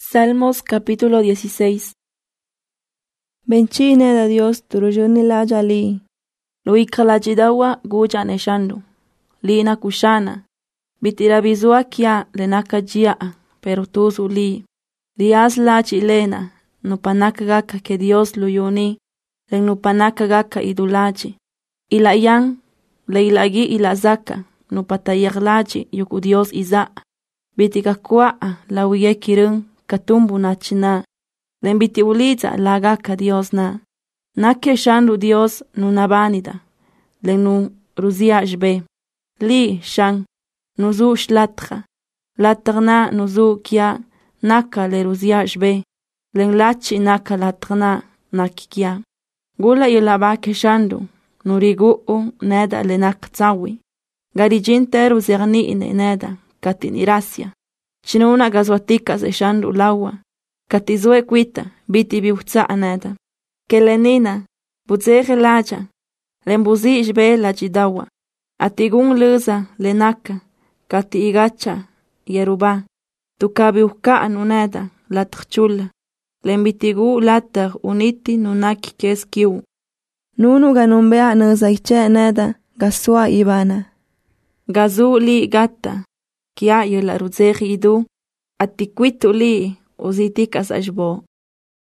Salmos capítulo 16. Benchine da Dios turujuni la jali. Luika la jidawa guja neshandu. Lina kushana. Bitira bizua kia lenaka jia, pero tuzu li. Lias la chilena, nupanaka gaka que Dios luyuni. Len nupanaka gaka idulachi. Ila yang, le ilagi ila zaka, nupatayaglachi yuku Dios iza. Bitika kwa la uye kirung. Katumbu na china, len biti uliza la gaka Dios na. Nake shandu Dios nu nabanida, len nu ruzia jbe. Li shang, nuzu shlatcha, latrna nuzu kia, naka le ruzia jbe, len lachi naka latrna nakikia. Gula yulaba ke shandu, nurigu neda le nakzawi. Garijinte ruzerni ine neda, katinirasia. Chinuna gazwatika zeshandu lawa. Katizue kuita, biti biuhtsa anada. Kelenina, buzege laja. Lembuzi jbe la jidawa. Atigun luza lenaka. Kati igacha, yeruba. Tukabiuhka anunada, latchula. Lembitigu latar uniti nunaki keskiu. Nunu ganumbea nuzaiche nada, gasua ibana. Gazu li gata. Kia yula ruzegi idu, atiquitu li, uzitikas ajbo.